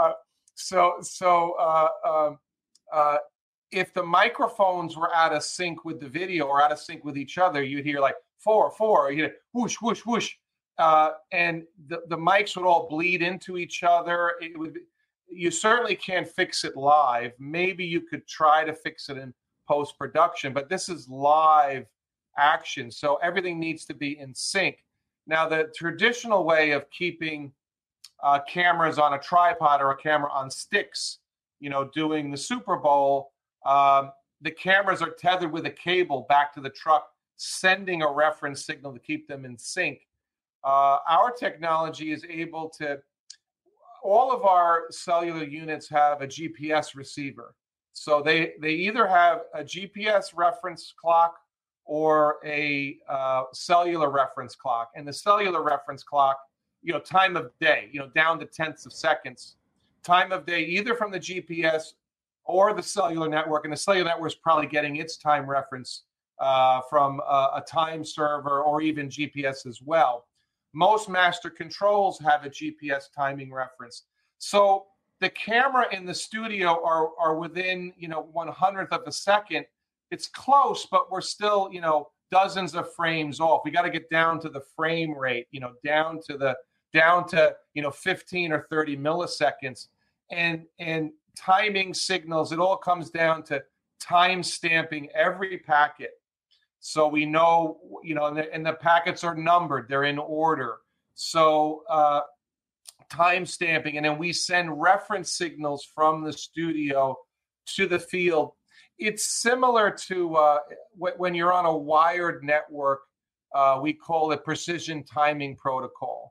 S1: If the microphones were out of sync with the video or out of sync with each other, you'd hear like 4, or you hear whoosh, whoosh, whoosh, and the mics would all bleed into each other. You certainly can't fix it live. Maybe you could try to fix it in post-production, but this is live action, so everything needs to be in sync. Now, the traditional way of keeping
S6: cameras on a tripod or a camera on sticks, doing the Super Bowl, the cameras are tethered with a cable back to the truck, sending a reference signal to keep them in sync. Our technology is able to, all of our cellular units have a GPS receiver. So they either have a GPS reference clock or a cellular reference clock. And the cellular reference clock, time of day, down to tenths of seconds, time of day, either from the GPS or the cellular network. And the cellular network is probably getting its time reference from a time server or even GPS as well. Most master controls have a GPS timing reference. So the camera in the studio are within, 1/100th of a second. It's close, but we're still, dozens of frames off. We got to get down to the frame rate, down to 15 or 30 milliseconds, and timing signals. It all comes down to time stamping every packet. So we know, and the packets are numbered, they're in order. So time stamping, and then we send reference signals from the studio to the field. It's similar to when you're on a wired network, we call it precision timing protocol.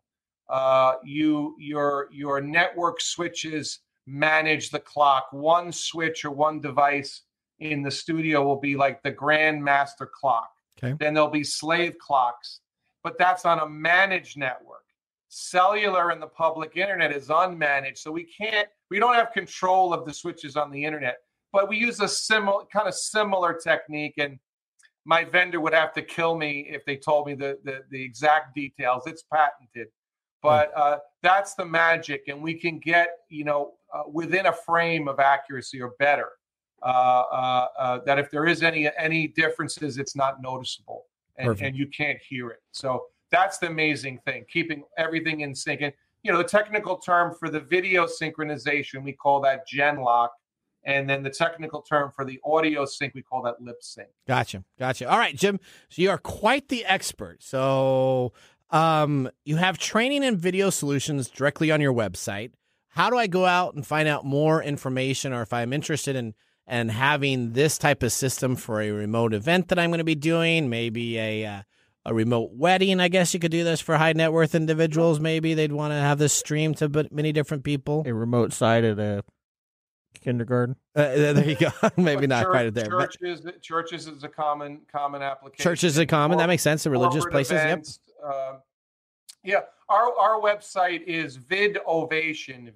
S6: Your network switches manage the clock. One switch or one device in the studio will be like the grand master clock.
S2: Okay.
S6: Then there'll be slave clocks, but that's on a managed network. Cellular and the public internet is unmanaged, so we don't have control of the switches on the internet. But we use a similar technique, and my vendor would have to kill me if they told me the exact details. It's patented, but that's the magic, and we can get within a frame of accuracy or better. That if there is any differences, it's not noticeable, and you can't hear it. So that's the amazing thing, keeping everything in sync. And the technical term for the video synchronization, we call that Genlock. And then the technical term for the audio sync, we call that lip sync.
S2: Gotcha. All right, Jim. So you are quite the expert. So you have training and video solutions directly on your website. How do I go out and find out more information, or if I'm interested in having this type of system for a remote event that I'm going to be doing, maybe a remote wedding? I guess you could do this for high net worth individuals. Maybe they'd want to have this streamed to many different people.
S4: A remote site at a kindergarten.
S2: There you go. Maybe not quite there.
S6: Churches is a common application.
S2: Churches are common. That makes sense. The religious places.
S6: Events, yep. Our website is vidovation,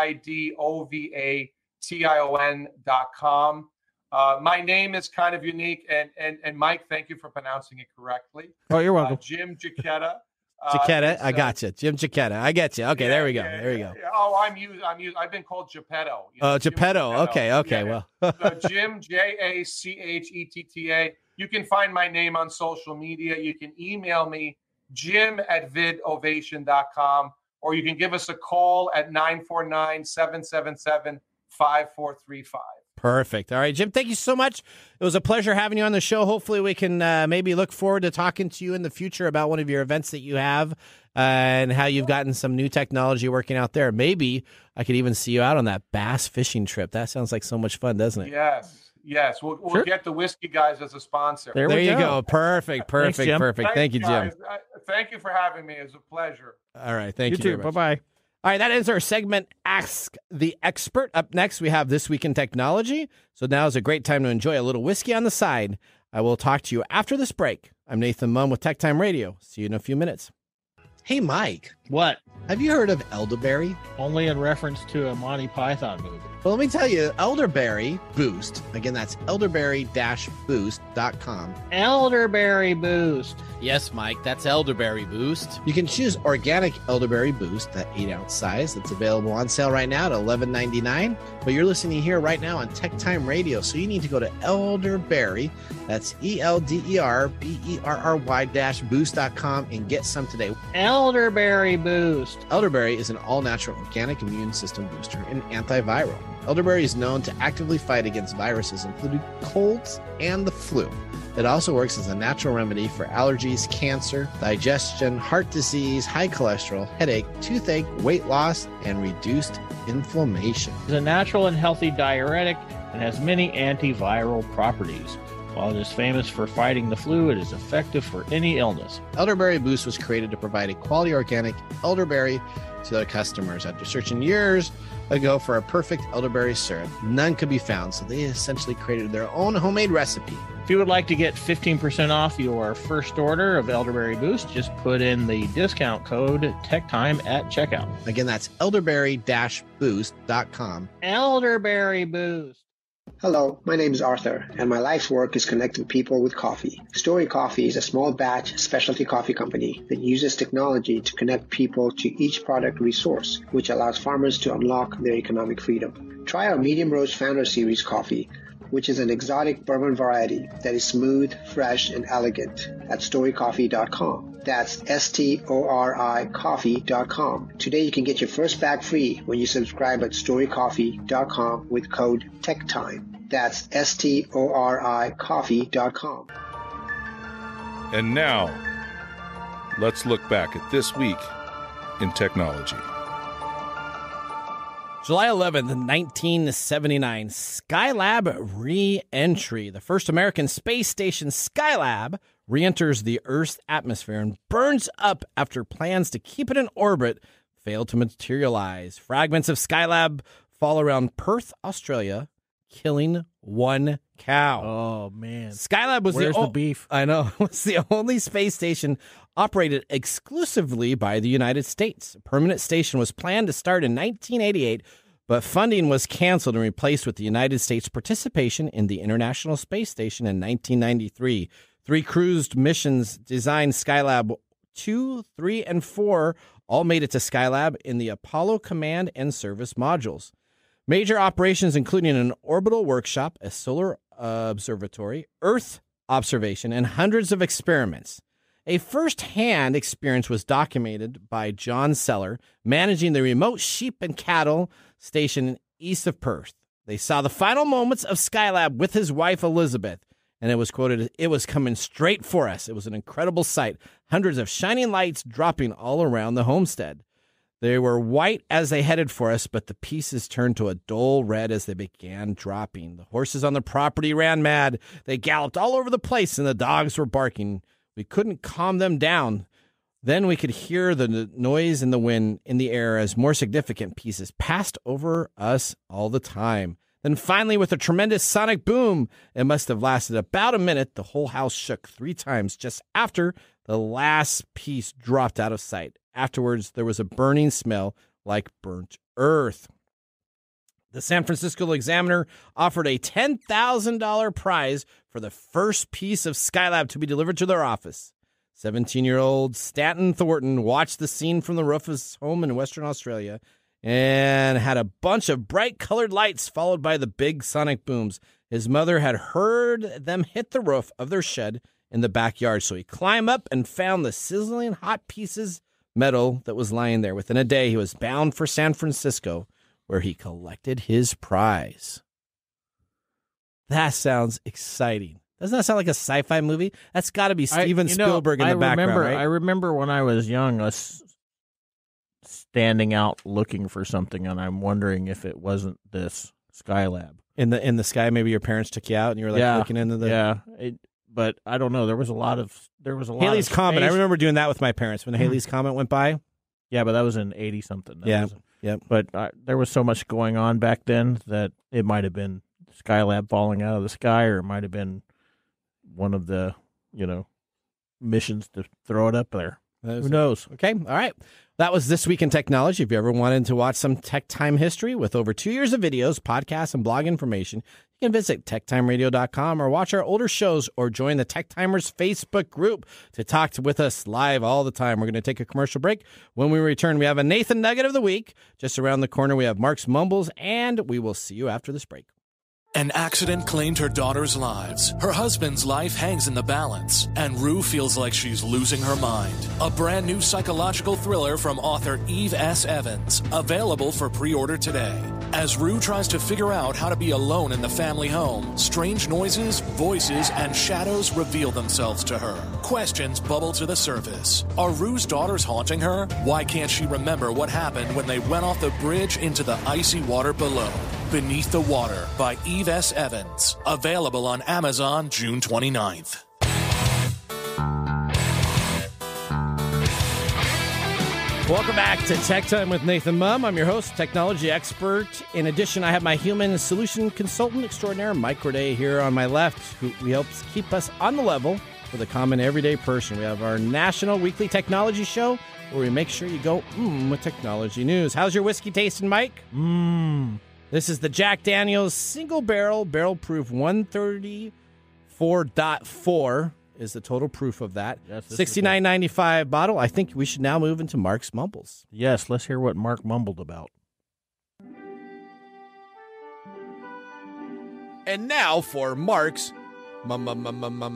S6: VIDOVATION.com. My name is kind of unique, and Mike, thank you for pronouncing it correctly.
S4: Oh, you're welcome.
S6: Jim Jacquetta.
S2: I got you. Jim Jacquetta. I get you. Okay, there we go. There we go.
S6: Yeah. Oh, I've been called Geppetto.
S2: Geppetto. Okay. Yeah.
S6: Well. So Jim, Jachetta. You can find my name on social media. You can email me, jim@vidovation.com, or you can give us a call at 949-777-5435.
S2: Perfect. All right, Jim, thank you so much. It was a pleasure having you on the show. Hopefully we can maybe look forward to talking to you in the future about one of your events that you have and how you've gotten some new technology working out there. Maybe I could even see you out on that bass fishing trip. That sounds like so much fun, doesn't it?
S6: Yes. We'll get the Whiskey Guys as a sponsor.
S2: There you go. Perfect.
S4: Thanks,
S2: Perfect. Thank you, Jim.
S6: Thank you for having me. It was a pleasure.
S2: All right. Thank you.
S4: You too. Bye-bye.
S2: All right, that ends our segment, Ask the Expert. Up next, we have This Week in Technology. So now is a great time to enjoy a little whiskey on the side. I will talk to you after this break. I'm Nathan Mumm with Tech Time Radio. See you in a few minutes.
S7: Hey, Mike.
S4: What?
S7: Have you heard of elderberry?
S4: Only in reference to a Monty Python movie.
S7: Well, let me tell you, Elderberry Boost. Again, that's elderberry-boost.com.
S4: Elderberry Boost.
S8: Yes, Mike, that's Elderberry Boost.
S7: You can choose organic Elderberry Boost, that 8-ounce size that's available on sale right now at $11.99. But you're listening here right now on Tech Time Radio, so you need to go to Elderberry, that's ELDERBERRY-boost.com, and get some today.
S4: Elderberry Boost.
S7: Elderberry is an all-natural organic immune system booster and antiviral. Elderberry is known to actively fight against viruses, including colds and the flu. It also works as a natural remedy for allergies, cancer, digestion, heart disease, high cholesterol, headache, toothache, weight loss, and reduced inflammation.
S4: It's a natural and healthy diuretic and has many antiviral properties. While it is famous for fighting the flu, it is effective for any illness.
S7: Elderberry Boost was created to provide a quality organic elderberry to their customers. After searching years ago for a perfect elderberry syrup, none could be found, so they essentially created their own homemade recipe.
S4: If you would like to get 15% off your first order of Elderberry Boost, just put in the discount code TechTime at checkout.
S7: Again, that's elderberry-boost.com.
S4: Elderberry Boost.
S9: Hello, my name is Arthur, and my life's work is connecting people with coffee. Story Coffee is a small batch specialty coffee company that uses technology to connect people to each product resource, which allows farmers to unlock their economic freedom. Try our Medium Roast Founder Series coffee, which is an exotic bourbon variety that is smooth, fresh, and elegant at storycoffee.com. That's STORI coffee.com. Today you can get your first bag free when you subscribe at storycoffee.com with code TechTime. That's STORI coffee.com.
S3: And now, let's look back at this week in technology.
S2: July 11th, 1979, Skylab re-entry. The first American space station, Skylab, re-enters the Earth's atmosphere and burns up after plans to keep it in orbit fail to materialize. Fragments of Skylab fall around Perth, Australia, killing one cow.
S4: Oh, man.
S2: Skylab was
S4: Where's the beef?
S2: I know. Was the only space station operated exclusively by the United States. A permanent station was planned to start in 1988, but funding was canceled and replaced with the United States participation in the International Space Station in 1993. 3 cruised missions designed Skylab 2, 3, and 4 all made it to Skylab in the Apollo Command and Service modules. Major operations including an orbital workshop, a solar observatory, Earth observation, and hundreds of experiments. A first-hand experience was documented by John Seller, managing the remote sheep and cattle station east of Perth. They saw the final moments of Skylab with his wife, Elizabeth, and it was quoted, "It was coming straight for us. It was an incredible sight. Hundreds of shining lights dropping all around the homestead. They were white as they headed for us, but the pieces turned to a dull red as they began dropping. The horses on the property ran mad. They galloped all over the place, and the dogs were barking. We couldn't calm them down. Then we could hear the noise in the wind in the air as more significant pieces passed over us all the time. Then finally, with a tremendous sonic boom, it must have lasted about a minute, the whole house shook 3 times just after the last piece dropped out of sight. Afterwards, there was a burning smell like burnt earth." The San Francisco Examiner offered a $10,000 prize for the first piece of Skylab to be delivered to their office. 17-year-old Stanton Thornton watched the scene from the roof of his home in Western Australia and had a bunch of bright-colored lights followed by the big sonic booms. His mother had heard them hit the roof of their shed in the backyard, so he climbed up and found the sizzling hot pieces metal that was lying there. Within a day, he was bound for San Francisco, where he collected his prize. That sounds exciting. Doesn't that sound like a sci-fi movie? That's got to be Steven Spielberg in the background, right?
S4: I remember when I was young, us standing out looking for something, and I'm wondering if it wasn't this Skylab.
S2: In the sky, maybe your parents took you out, and you were like looking into the
S4: but I don't know. There was a lot of
S2: Halley's Comet. I remember doing that with my parents when Halley's Comet went by.
S4: Yeah, but that was in 80 something.
S2: Yep.
S4: But there was so much going on back then that it might have been Skylab falling out of the sky, or it might have been one of the missions to throw it up there. Who knows?
S2: Okay. All right. That was This Week in Technology. If you ever wanted to watch some Tech Time history with over 2 years of videos, podcasts, and blog information, you can visit techtimeradio.com or watch our older shows or join the Tech Timers Facebook group to talk with us live all the time. We're going to take a commercial break. When we return, we have a Nathan Nugget of the Week. Just around the corner, we have Mark's Mumbles, and we will see you after this break.
S10: An accident claimed her daughter's lives. Her husband's life hangs in the balance, and Rue feels like she's losing her mind. A brand new psychological thriller from author Eve S. Evans, available for pre-order today. As Rue tries to figure out how to be alone in the family home, strange noises, voices, and shadows reveal themselves to her. Questions bubble to the surface. Are Rue's daughters haunting her? Why can't she remember what happened when they went off the bridge into the icy water below? Beneath the Water by Eve S. Evans. Available on Amazon June 29th.
S2: Welcome back to Tech Time with Nathan Mumm. I'm your host, technology expert. In addition, I have my human solution consultant extraordinaire, Mike Corday, here on my left, who helps keep us on the level for the common everyday person. We have our national weekly technology show where we make sure you go with technology news. How's your whiskey tasting, Mike? This is the Jack Daniel's single barrel proof 134.4 is the total proof of that. Yes, $69.95 bottle. I think we should now move into Mark's Mumbles.
S4: Yes, let's hear what Mark mumbled about.
S7: And now for Mark's Mumbles!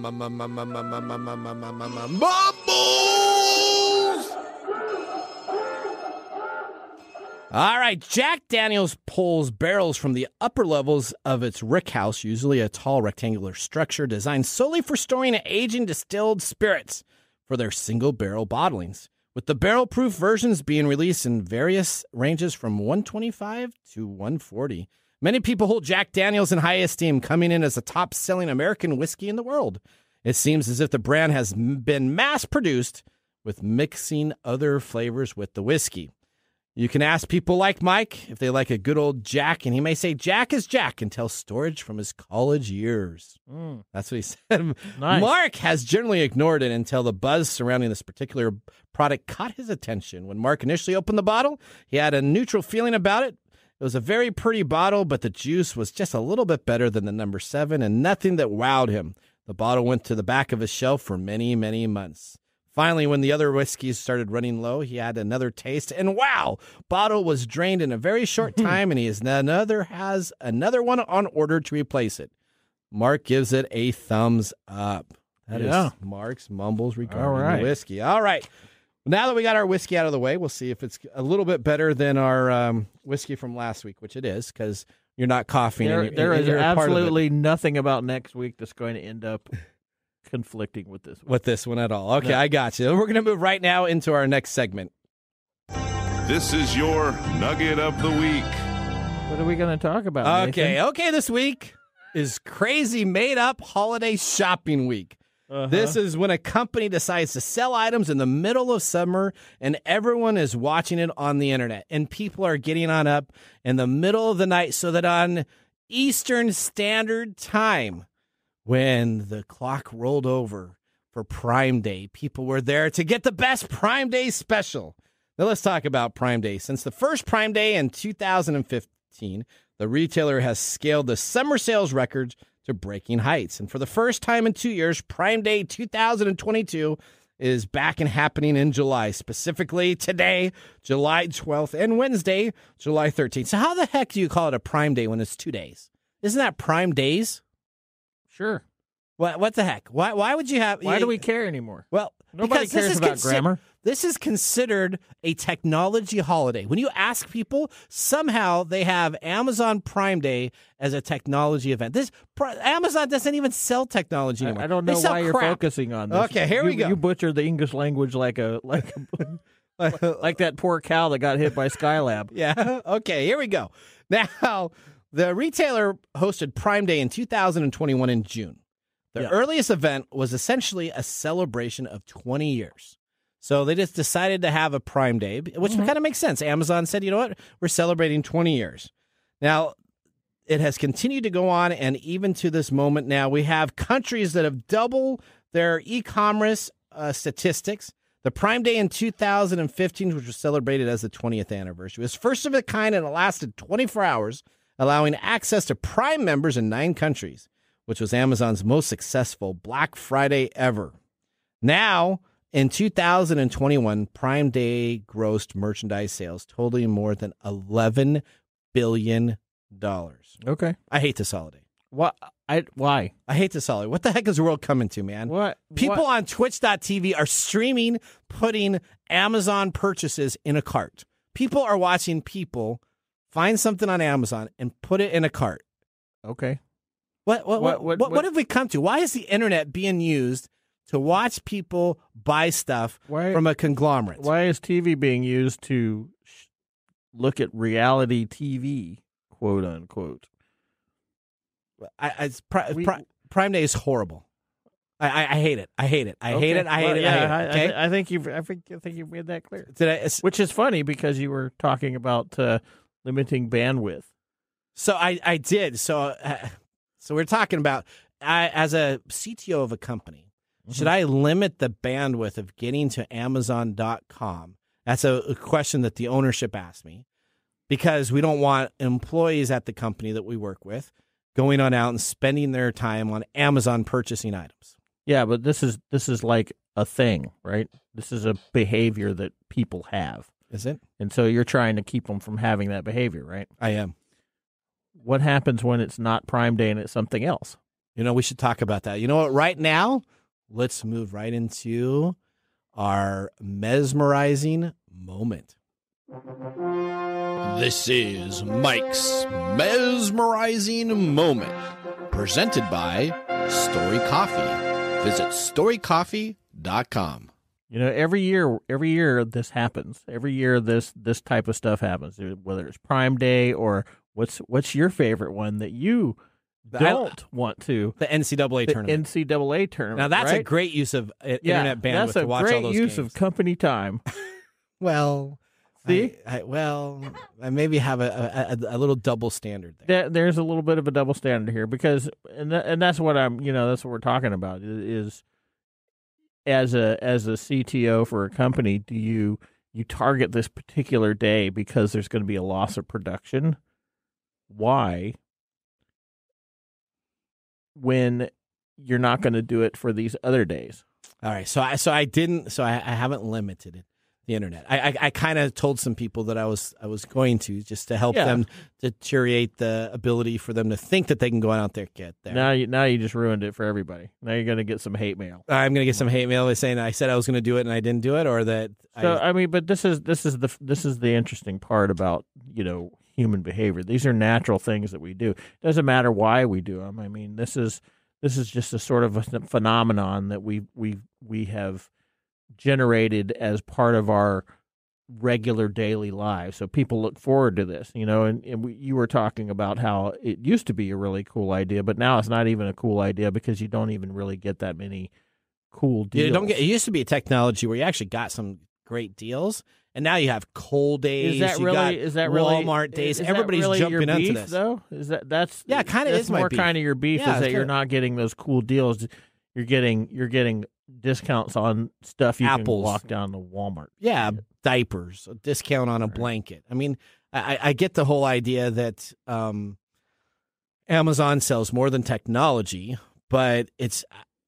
S2: All right, Jack Daniel's pulls barrels from the upper levels of its rickhouse, usually a tall rectangular structure designed solely for storing aging distilled spirits for their single-barrel bottlings, with the barrel-proof versions being released in various ranges from 125 to 140. Many people hold Jack Daniel's in high esteem, coming in as the top-selling American whiskey in the world. It seems as if the brand has been mass-produced with mixing other flavors with the whiskey. You can ask people like Mike if they like a good old Jack, and he may say Jack is Jack and tell storage from his college years. That's what he said.
S4: Nice.
S2: Mark has generally ignored it until the buzz surrounding this particular product caught his attention. When Mark initially opened the bottle, he had a neutral feeling about it. It was a very pretty bottle, but the juice was just a little bit better than the number 7 and nothing that wowed him. The bottle went to the back of his shelf for many, many months. Finally, when the other whiskeys started running low, he had another taste, and wow, bottle was drained in a very short time, and he has another one on order to replace it. Mark gives it a thumbs up. That is Mark's Mumbles regarding the whiskey. All right. Now that we got our whiskey out of the way, we'll see if it's a little bit better than our whiskey from last week, which it is, because you're not coughing.
S4: There is absolutely nothing about next week that's going to end up conflicting with this one.
S2: With this one at all. Okay, no. I got you. We're going to move right now into our next segment.
S3: This is your Nugget of the Week.
S4: What are we going to talk about, Nathan?
S2: Okay, this week is Crazy Made Up Holiday Shopping Week. This is when a company decides to sell items in the middle of summer and everyone is watching it on the internet. And people are getting on up in the middle of the night so that on Eastern Standard Time, when the clock rolled over for Prime Day, people were there to get the best Prime Day special. Now let's talk about Prime Day. Since the first Prime Day in 2015, the retailer has scaled the summer sales records to breaking heights. And for the first time in 2 years, Prime Day 2022 is back and happening in July, specifically today, July 12th, and Wednesday, July 13th. So how the heck do you call it a Prime Day when it's 2 days? Isn't that Prime Days?
S4: Sure.
S2: What the heck? Why would you have...
S4: Why do we care anymore?
S2: Well,
S4: nobody cares about grammar.
S2: This is considered a technology holiday. When you ask people, somehow they have Amazon Prime Day as a technology event. Amazon doesn't even sell technology anymore.
S4: I don't know why you're focusing on this.
S2: Okay, here we go.
S4: You butchered the English language like that poor cow that got hit by Skylab.
S2: Yeah. Okay, here we go. Now, the retailer hosted Prime Day in 2021 in June. The earliest event was essentially a celebration of 20 years. So they just decided to have a Prime Day, which kind of makes sense. Amazon said, you know what, we're celebrating 20 years. Now, it has continued to go on, and even to this moment now, we have countries that have doubled their e-commerce statistics. The Prime Day in 2015, which was celebrated as the 20th anniversary, was first of its kind, and it lasted 24 hours, allowing access to Prime members in 9 countries, which was Amazon's most successful Black Friday ever. Now, in 2021, Prime Day grossed merchandise sales totaling more than $11 billion.
S4: Okay.
S2: I hate this holiday.
S4: What? Why?
S2: I hate this, Ollie. What the heck is the world coming to, man?
S4: What?
S2: People on Twitch.tv are streaming, putting Amazon purchases in a cart. People are watching people find something on Amazon and put it in a cart.
S4: Okay.
S2: What have we come to? Why is the internet being used to watch people buy stuff from a conglomerate?
S4: Why is TV being used to look at reality TV, quote unquote?
S2: Prime Day is horrible. I hate it. I hate it. I hate it. I hate it. Okay?
S4: I think you've made that clear. Which is funny because you were talking about limiting bandwidth.
S2: So I did. So we're talking about as a CTO of a company, should I limit the bandwidth of getting to Amazon.com? That's a question that the ownership asked me, because we don't want employees at the company that we work with going on out and spending their time on Amazon purchasing items.
S4: Yeah, but this is like a thing, right? This is a behavior that people have.
S2: Is it?
S4: And so you're trying to keep them from having that behavior, right?
S2: I am.
S4: What happens when it's not Prime Day and it's something else?
S2: You know, we should talk about that. You know what? Right now, let's move right into our mesmerizing moment.
S7: This is Mike's mesmerizing moment, presented by Story Coffee. Visit storycoffee.com.
S4: You know, every year this happens. Every year this type of stuff happens, whether it's Prime Day or what's your favorite one that you don't want to?
S2: The NCAA tournament.
S4: NCAA tournament.
S2: Now, that's
S4: right?
S2: a great use of internet bandwidth to watch all those games.
S4: That's a great use of company time.
S2: Well,
S4: see?
S2: I maybe have a little double standard there.
S4: There's a little bit of a double standard here because, and that's what that's what we're talking about is as a CTO for a company, do you target this particular day because there's going to be a loss of production? Why? When you're not going to do it for these other days.
S2: All right. So I haven't limited it. The internet. I kind of told some people that I was going to, just to help them deteriorate the ability for them to think that they can go out there and get there.
S4: Now you just ruined it for everybody. Now you're going to get some hate mail.
S2: I'm going to get some hate mail saying I said I was going to do it and I didn't do it, or that.
S4: But this is the interesting part about human behavior. These are natural things that we do. It doesn't matter why we do them. I mean, this is just a sort of a phenomenon that we have generated as part of our regular daily lives. So people look forward to this, and you were talking about how it used to be a really cool idea, but now it's not even a cool idea because you don't even really get that many cool deals.
S2: It used to be a technology where you actually got some great deals, and now you have cold days.
S4: Is that really
S2: Walmart days? Everybody's
S4: really
S2: jumping
S4: your beef,
S2: into this.
S4: Though that's
S2: kind of is
S4: more
S2: my beef.
S4: Kind of your beef is that you're not getting those cool deals. You're getting discounts on stuff you can walk down to Walmart.
S2: Yeah, diapers, a discount on a blanket. I mean, I get the whole idea that Amazon sells more than technology, but it's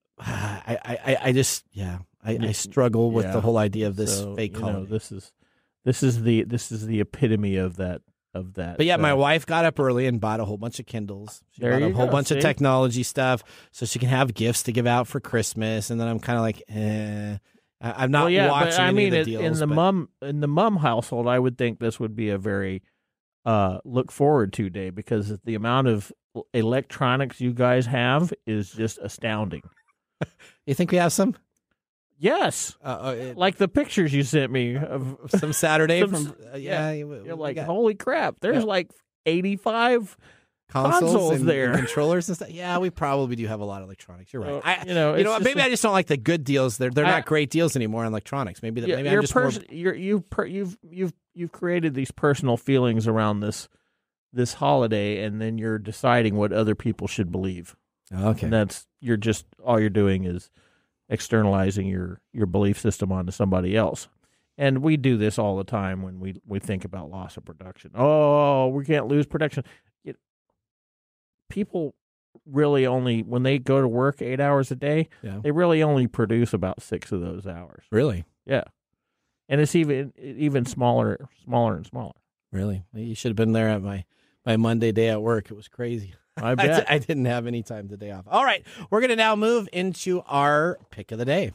S2: I struggle with the whole idea of this fake holiday.
S4: This is the epitome of that.
S2: But yeah, my wife got up early and bought a whole bunch of Kindles. She bought a whole bunch of technology stuff so she can have gifts to give out for Christmas. And then I'm kind of like, I'm not watching any of the deals.
S4: In the mom household, I would think this would be a very look forward to day because the amount of electronics you guys have is just astounding.
S2: You think we have some?
S4: Yes, like the pictures you sent me of
S2: some Saturday
S4: You're like, holy crap! There's like 85 consoles there,
S2: and controllers and stuff. Yeah, we probably do have a lot of electronics. You're right. Maybe I just don't like the good deals. They're not great deals anymore on electronics. Maybe I'm just
S4: you've created these personal feelings around this holiday, and then you're deciding what other people should believe.
S2: Okay,
S4: and all you're doing is externalizing your belief system onto somebody else. And we do this all the time when we think about loss of production. Oh, we can't lose production. People really only, when they go to work 8 hours a day, they really only produce about 6 of those hours.
S2: Really?
S4: Yeah. And it's even smaller and smaller.
S2: Really? You should have been there at my Monday day at work. It was crazy.
S4: I bet.
S2: I didn't have any time today off. All right, we're going to now move into our pick of the day.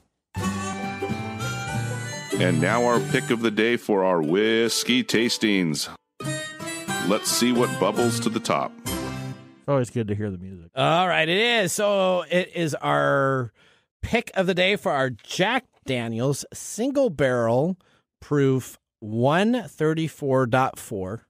S3: And now our pick of the day for our whiskey tastings. Let's see what bubbles to the top.
S4: It's always good to hear the music.
S2: All right, it is. So it is our pick of the day for our Jack Daniel's single barrel proof 134.4,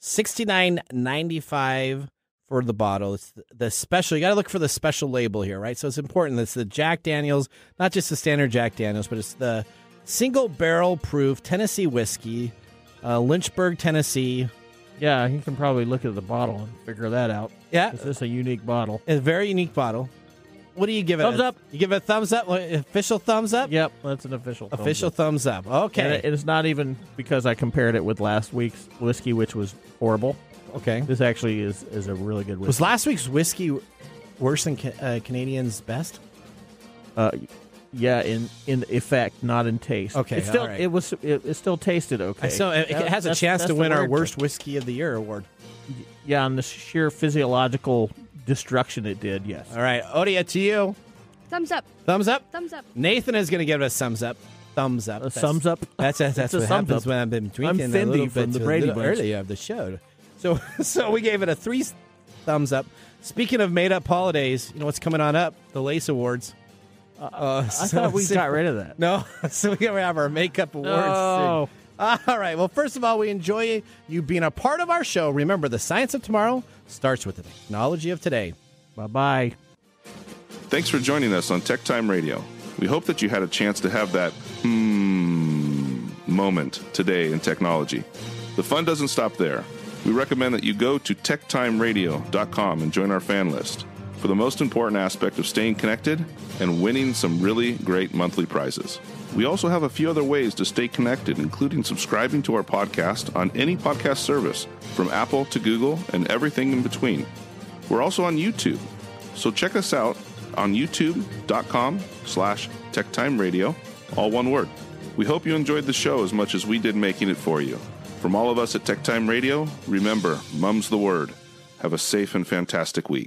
S2: $69.95 for the bottle. It's the special. You got to look for the special label here, right? So it's important. It's the Jack Daniel's, not just the standard Jack Daniel's, but it's the single barrel proof Tennessee whiskey, Lynchburg, Tennessee.
S4: Yeah, you can probably look at the bottle and figure that out.
S2: Yeah.
S4: This is a unique bottle.
S2: It's a very unique bottle. What do you give it?
S4: Thumbs up.
S2: You give it a thumbs up? Official thumbs up?
S4: Yep, that's an official thumbs
S2: Official
S4: up.
S2: thumbs up. Okay.
S4: And it's not even because I compared it with last week's whiskey, which was horrible.
S2: Okay.
S4: This actually is a really good whiskey.
S2: Was last week's whiskey worse than Canadian's best?
S4: Yeah, in effect, not in taste.
S2: Okay,
S4: it's still
S2: all right.
S4: it still tasted okay.
S2: So it has a chance to win our worst whiskey of the year award.
S4: Yeah, on the sheer physiological destruction it did. Yes.
S2: All right, Odia, to you.
S5: Thumbs up.
S2: Thumbs up.
S5: Thumbs up.
S2: Nathan is going to give it a thumbs up. Thumbs up.
S4: A thumbs up.
S2: That's
S4: It's
S2: what
S4: a thumbs
S2: happens
S4: up.
S2: when I've been tweaking
S4: I'm
S2: a little
S4: Fendi
S2: bit
S4: from the
S2: to
S4: Brady
S2: a little
S4: Bunch.
S2: earlier of the show. So we gave it a 3 thumbs up. Speaking of made up holidays, you know what's coming on up? The Lace Awards.
S4: I thought we got rid of that.
S2: No, so we have our makeup awards.
S4: Oh.
S2: All right. Well, first of all, we enjoy you being a part of our show. Remember, the science of tomorrow starts with the technology of today.
S4: Bye-bye.
S3: Thanks for joining us on Tech Time Radio. We hope that you had a chance to have that moment today in technology. The fun doesn't stop there. We recommend that you go to techtimeradio.com and join our fan list for the most important aspect of staying connected and winning some really great monthly prizes. We also have a few other ways to stay connected, including subscribing to our podcast on any podcast service, from Apple to Google and everything in between. We're also on YouTube, so check us out on youtube.com/techtimeradio, all one word. We hope you enjoyed the show as much as we did making it for you. From all of us at Tech Time Radio, remember, mum's the word. Have a safe and fantastic week.